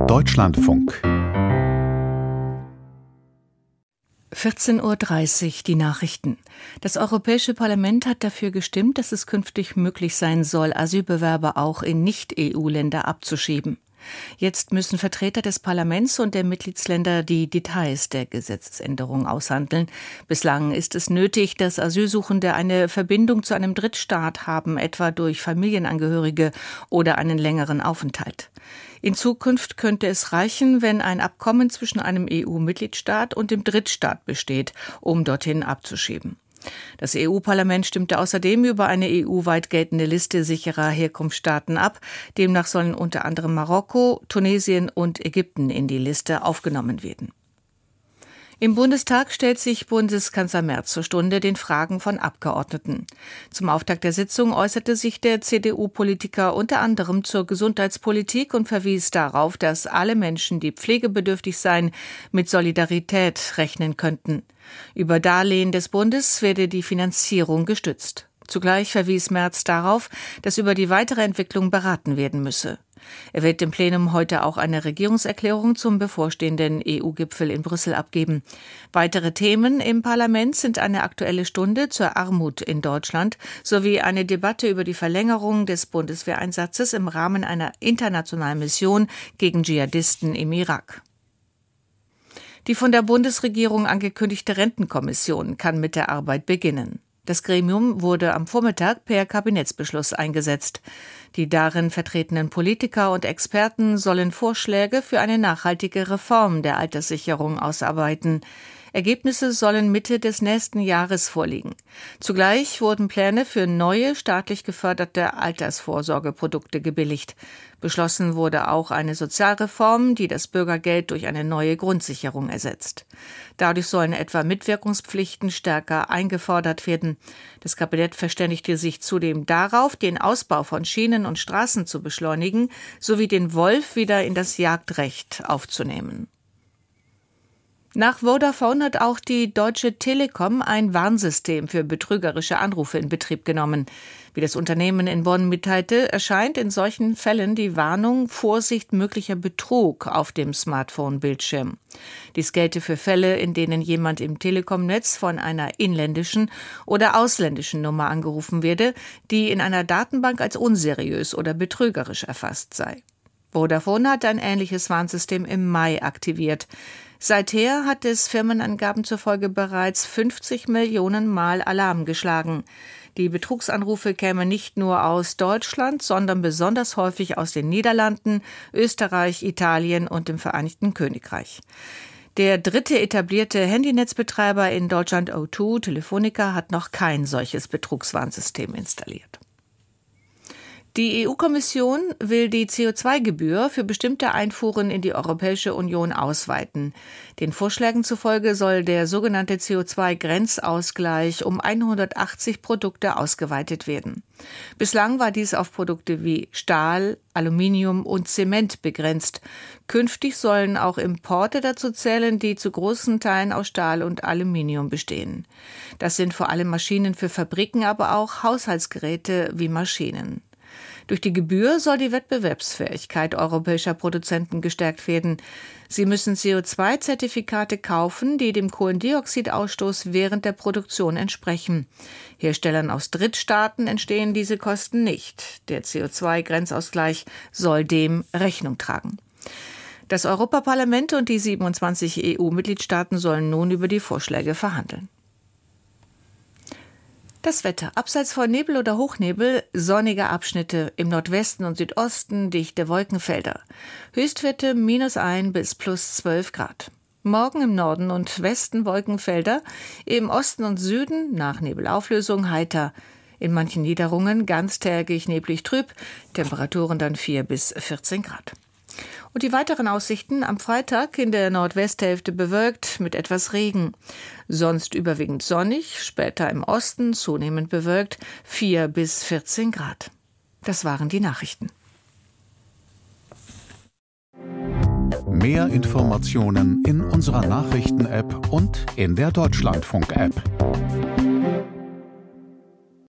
Deutschlandfunk 14:30 Uhr die Nachrichten. Das Europäische Parlament hat dafür gestimmt, dass es künftig möglich sein soll, Asylbewerber auch in Nicht-EU-Länder abzuschieben. Jetzt müssen Vertreter des Parlaments und der Mitgliedsländer die Details der Gesetzesänderung aushandeln. Bislang ist es nötig, dass Asylsuchende eine Verbindung zu einem Drittstaat haben, etwa durch Familienangehörige oder einen längeren Aufenthalt. In Zukunft könnte es reichen, wenn ein Abkommen zwischen einem EU-Mitgliedstaat und dem Drittstaat besteht, um dorthin abzuschieben. Das EU-Parlament stimmte außerdem über eine EU-weit geltende Liste sicherer Herkunftsstaaten ab. Demnach sollen unter anderem Marokko, Tunesien und Ägypten in die Liste aufgenommen werden. Im Bundestag stellt sich Bundeskanzler Merz zur Stunde den Fragen von Abgeordneten. Zum Auftakt der Sitzung äußerte sich der CDU-Politiker unter anderem zur Gesundheitspolitik und verwies darauf, dass alle Menschen, die pflegebedürftig seien, mit Solidarität rechnen könnten. Über Darlehen des Bundes werde die Finanzierung gestützt. Zugleich verwies Merz darauf, dass über die weitere Entwicklung beraten werden müsse. Er wird im Plenum heute auch eine Regierungserklärung zum bevorstehenden EU-Gipfel in Brüssel abgeben. Weitere Themen im Parlament sind eine Aktuelle Stunde zur Armut in Deutschland sowie eine Debatte über die Verlängerung des Bundeswehreinsatzes im Rahmen einer internationalen Mission gegen Dschihadisten im Irak. Die von der Bundesregierung angekündigte Rentenkommission kann mit der Arbeit beginnen. Das Gremium wurde am Vormittag per Kabinettsbeschluss eingesetzt. Die darin vertretenen Politiker und Experten sollen Vorschläge für eine nachhaltige Reform der Alterssicherung ausarbeiten. Ergebnisse sollen Mitte des nächsten Jahres vorliegen. Zugleich wurden Pläne für neue staatlich geförderte Altersvorsorgeprodukte gebilligt. Beschlossen wurde auch eine Sozialreform, die das Bürgergeld durch eine neue Grundsicherung ersetzt. Dadurch sollen etwa Mitwirkungspflichten stärker eingefordert werden. Das Kabinett verständigte sich zudem darauf, den Ausbau von Schienen und Straßen zu beschleunigen, sowie den Wolf wieder in das Jagdrecht aufzunehmen. Nach Vodafone hat auch die Deutsche Telekom ein Warnsystem für betrügerische Anrufe in Betrieb genommen. Wie das Unternehmen in Bonn mitteilte, erscheint in solchen Fällen die Warnung Vorsicht möglicher Betrug auf dem Smartphone-Bildschirm. Dies gelte für Fälle, in denen jemand im Telekom-Netz von einer inländischen oder ausländischen Nummer angerufen werde, die in einer Datenbank als unseriös oder betrügerisch erfasst sei. Vodafone hat ein ähnliches Warnsystem im Mai aktiviert. Seither hat es Firmenangaben zufolge bereits 50 Millionen Mal Alarm geschlagen. Die Betrugsanrufe kämen nicht nur aus Deutschland, sondern besonders häufig aus den Niederlanden, Österreich, Italien und dem Vereinigten Königreich. Der dritte etablierte Handynetzbetreiber in Deutschland, O2 Telefonica, hat noch kein solches Betrugswarnsystem installiert. Die EU-Kommission will die CO2-Gebühr für bestimmte Einfuhren in die Europäische Union ausweiten. Den Vorschlägen zufolge soll der sogenannte CO2-Grenzausgleich um 180 Produkte ausgeweitet werden. Bislang war dies auf Produkte wie Stahl, Aluminium und Zement begrenzt. Künftig sollen auch Importe dazu zählen, die zu großen Teilen aus Stahl und Aluminium bestehen. Das sind vor allem Maschinen für Fabriken, aber auch Haushaltsgeräte wie Maschinen. Durch die Gebühr soll die Wettbewerbsfähigkeit europäischer Produzenten gestärkt werden. Sie müssen CO2-Zertifikate kaufen, die dem Kohlendioxidausstoß während der Produktion entsprechen. Herstellern aus Drittstaaten entstehen diese Kosten nicht. Der CO2-Grenzausgleich soll dem Rechnung tragen. Das Europaparlament und die 27 EU-Mitgliedstaaten sollen nun über die Vorschläge verhandeln. Das Wetter. Abseits von Nebel oder Hochnebel, sonnige Abschnitte, im Nordwesten und Südosten dichte Wolkenfelder. Höchstwerte -1 bis +12 Grad. Morgen im Norden und Westen Wolkenfelder, im Osten und Süden nach Nebelauflösung heiter. In manchen Niederungen ganztägig neblig trüb, Temperaturen dann 4 bis 14 Grad. Und die weiteren Aussichten: am Freitag in der Nordwesthälfte bewölkt mit etwas Regen. Sonst überwiegend sonnig, später im Osten zunehmend bewölkt, 4 bis 14 Grad. Das waren die Nachrichten. Mehr Informationen in unserer Nachrichten-App und in der Deutschlandfunk-App.